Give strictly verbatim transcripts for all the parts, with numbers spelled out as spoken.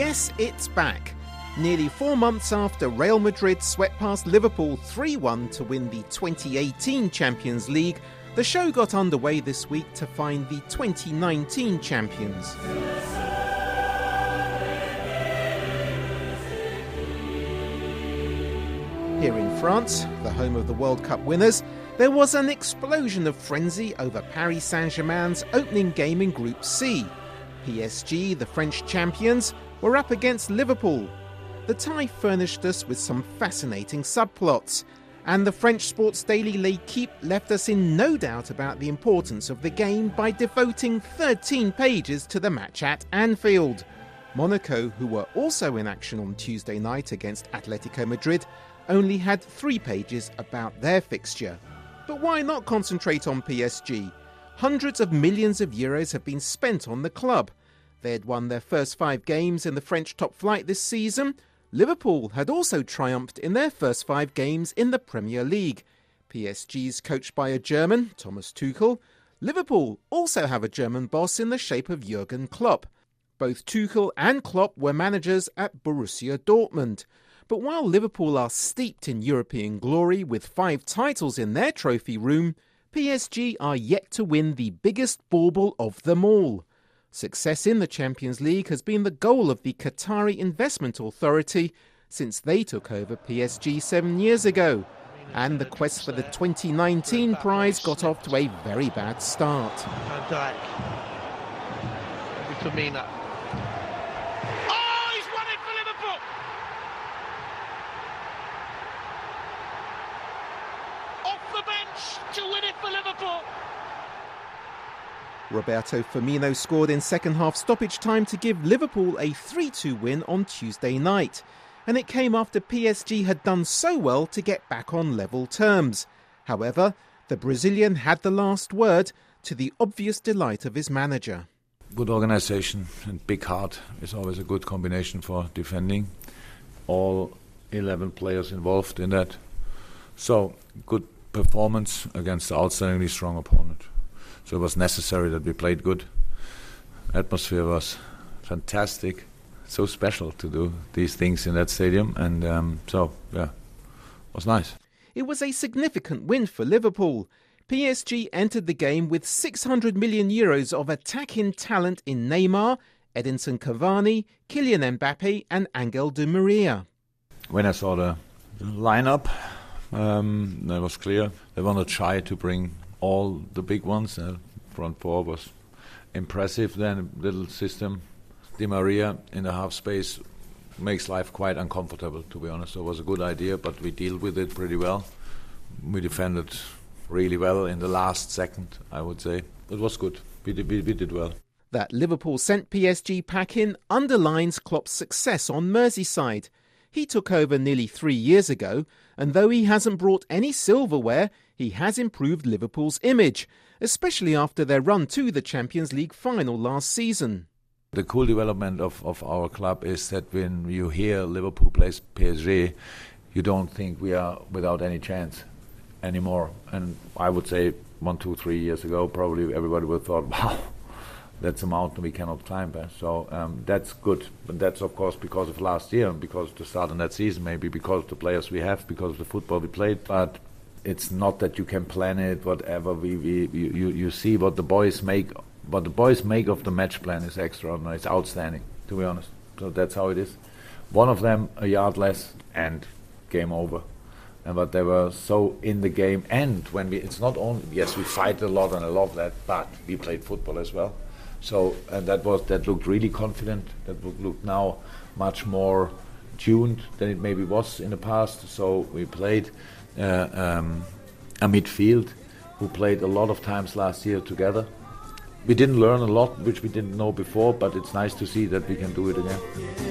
Yes, it's back. Nearly four months after Real Madrid swept past Liverpool three one to win the twenty eighteen Champions League, the show got underway this week to find the twenty nineteen champions. Here in France, the home of the World Cup winners, there was an explosion of frenzy over Paris Saint-Germain's opening game in Group C. P S G, the French champions, were up against Liverpool. The tie furnished us with some fascinating subplots, and the French sports daily L'Équipe left us in no doubt about the importance of the game by devoting thirteen pages to the match at Anfield. Monaco, who were also in action on Tuesday night against Atletico Madrid, only had three pages about their fixture. But why not concentrate on P S G? Hundreds of millions of euros have been spent on the club. They had won their first five games in the French top flight this season. Liverpool had also triumphed in their first five games in the Premier League. P S G's coached by a German, Thomas Tuchel. Liverpool also have a German boss in the shape of Jurgen Klopp. Both Tuchel and Klopp were managers at Borussia Dortmund. But while Liverpool are steeped in European glory with five titles in their trophy room, P S G are yet to win the biggest bauble of them all. Success in the Champions League has been the goal of the Qatari Investment Authority since they took over P S G seven years ago. And the quest for the twenty nineteen prize got off to a very bad start. Van Dijk. Firmino. Oh, he's won it for Liverpool! Off the bench to win it for Liverpool! Roberto Firmino scored in second-half stoppage time to give Liverpool a three two win on Tuesday night. And it came after P S G had done so well to get back on level terms. However, the Brazilian had the last word, to the obvious delight of his manager. Good organisation and big heart is always a good combination for defending. All eleven players involved in that. So, good performance against an outstandingly strong opponent. So it was necessary that we played good. Atmosphere was fantastic. So special to do these things in that stadium. And um, so, yeah, it was nice. It was a significant win for Liverpool. P S G entered the game with six hundred million euros of attacking talent in Neymar, Edinson Cavani, Kylian Mbappe and Angel Di Maria. When I saw the lineup, um, it was clear they wanted to try to bring all the big ones. Uh, front four was impressive. Then little system. Di Maria in the half space makes life quite uncomfortable, to be honest. So it was a good idea, but we deal with it pretty well. We defended really well in the last second, I would say. It was good. We did, we, we did well. That Liverpool sent P S G packing underlines Klopp's success on Merseyside. He took over nearly three years ago, and though he hasn't brought any silverware, he has improved Liverpool's image, especially after their run to the Champions League final last season. The cool development of, of our club is that when you hear Liverpool plays P S G, you don't think we are without any chance anymore. And I would say one, two, three years ago, probably everybody would have thought, wow, that's a mountain we cannot climb. Eh? So um, that's good. But that's, of course, because of last year, because of the start of that season, maybe because of the players we have, because of the football we played. But it's not that you can plan it, whatever. We, we you, you see what the boys make. What the boys make of the match plan is extraordinary. It's outstanding, to be honest. So that's how it is. One of them, a yard less, and game over. And but they were so in the game. And when we, it's not only, yes, we fight a lot, and I love that, but we played football as well. So, and that was that looked really confident. That looked now much more tuned than it maybe was in the past. So we played uh, um, a midfield who played a lot of times last year together. We didn't learn a lot, which we didn't know before, but it's nice to see that we can do it again.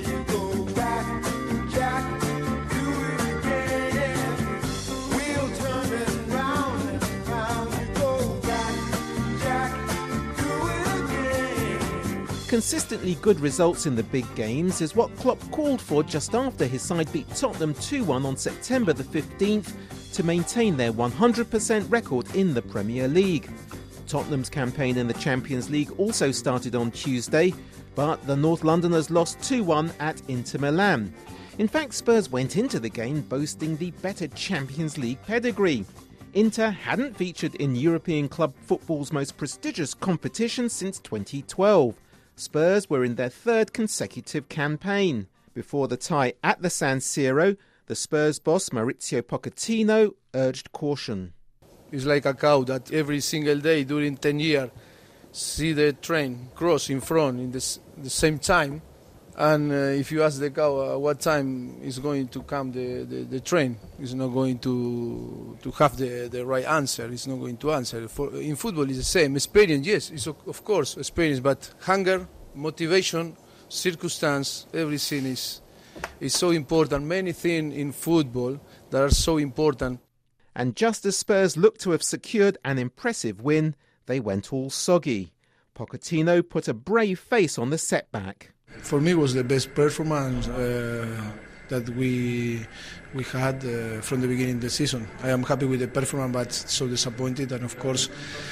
Consistently good results in the big games is what Klopp called for just after his side beat Tottenham two one on September the fifteenth to maintain their one hundred percent record in the Premier League. Tottenham's campaign in the Champions League also started on Tuesday. But the North Londoners lost two one at Inter Milan. In fact, Spurs went into the game boasting the better Champions League pedigree. Inter hadn't featured in European club football's most prestigious competition since twenty twelve. Spurs were in their third consecutive campaign. Before the tie at the San Siro, the Spurs boss Maurizio Pochettino urged caution. It's like a cow that every single day during ten years see the train cross in front in the, the same time. And uh, if you ask the cow uh, what time is going to come the, the, the train, it's not going to to have the, the right answer. It's not going to answer. For, in football, it's the same. Experience, yes, it's of course experience, but hunger, motivation, circumstance, everything is is so important. Many things in football that are so important. And just as Spurs looked to have secured an impressive win, they went all soggy. Pochettino put a brave face on the setback. For me, it was the best performance uh, that we we had uh, from the beginning of the season. I am happy with the performance, but so disappointed, and of course,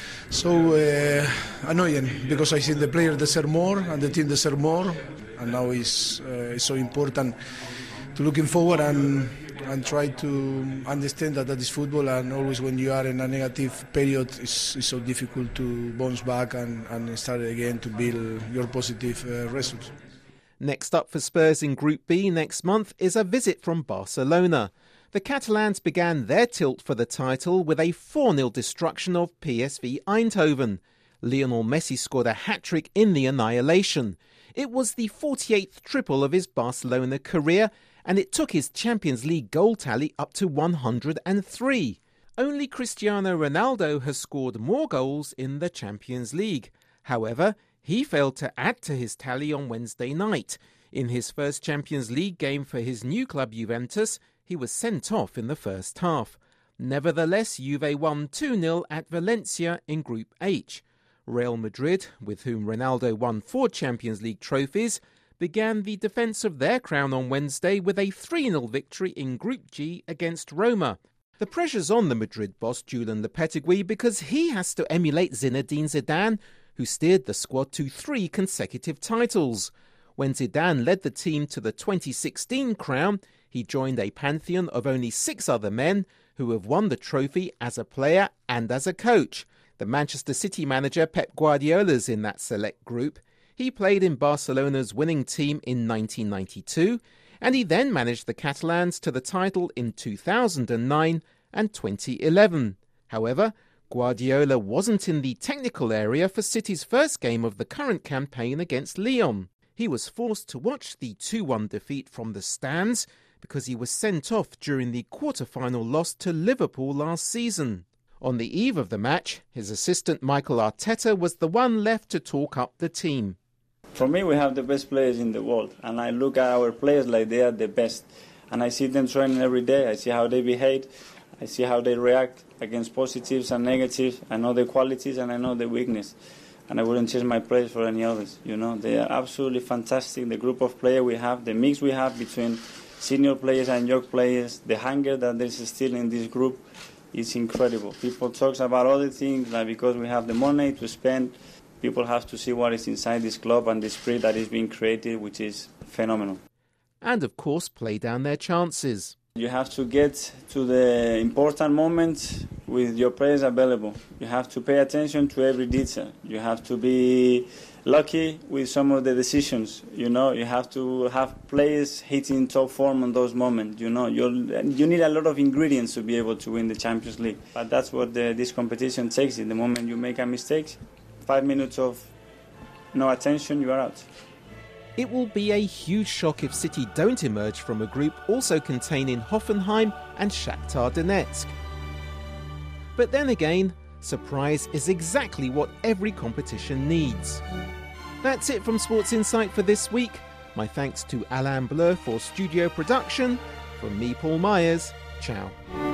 so uh, annoying because I think the players deserve more and the team deserve more, and now it's, uh, it's so important to looking forward and and try to understand that that is football, and always when you are in a negative period, it's, it's so difficult to bounce back and, and start again to build your positive uh, results. Next up for Spurs in Group B next month is a visit from Barcelona. The Catalans began their tilt for the title with a four nil destruction of P S V Eindhoven. Lionel Messi scored a hat-trick in the annihilation. It was the forty-eighth triple of his Barcelona career, and it took his Champions League goal tally up to one hundred three. Only Cristiano Ronaldo has scored more goals in the Champions League. However, he failed to add to his tally on Wednesday night. In his first Champions League game for his new club Juventus, he was sent off in the first half. Nevertheless, Juve won two nil at Valencia in Group H. Real Madrid, with whom Ronaldo won four Champions League trophies, began the defence of their crown on Wednesday with a three nil victory in Group G against Roma. The pressure's on the Madrid boss Julen Lopetegui because he has to emulate Zinedine Zidane, who steered the squad to three consecutive titles. When Zidane led the team to the twenty sixteen crown, he joined a pantheon of only six other men who have won the trophy as a player and as a coach. The Manchester City manager Pep Guardiola's in that select group. He played in Barcelona's winning team in nineteen ninety-two, and he then managed the Catalans to the title in two thousand nine and twenty eleven. However, Guardiola wasn't in the technical area for City's first game of the current campaign against Lyon. He was forced to watch the two one defeat from the stands because he was sent off during the quarter-final loss to Liverpool last season. On the eve of the match, his assistant Mikel Arteta was the one left to talk up the team. For me, we have the best players in the world, and I look at our players like they are the best. And I see them training every day. I see how they behave. I see how they react against positives and negatives. I know their qualities and I know their weakness. And I wouldn't change my players for any others. You know, they are absolutely fantastic. The group of players we have, the mix we have between senior players and young players, the hunger that there's still in this group is incredible. People talk about other things, like because we have the money to spend, people have to see what is inside this club and the spirit that is being created, which is phenomenal. And of course, play down their chances. You have to get to the important moments with your players available. You have to pay attention to every detail. You have to be lucky with some of the decisions. You know, you have to have players hitting top form on those moments. You know, you you need a lot of ingredients to be able to win the Champions League. But that's what the, this competition takes. In the moment you make a mistake, five minutes of no attention, you are out. It will be a huge shock if City don't emerge from a group also containing Hoffenheim and Shakhtar Donetsk. But then again, surprise is exactly what every competition needs. That's it from Sports Insight for this week. My thanks to Alain Bleu for studio production. From me, Paul Myers, ciao.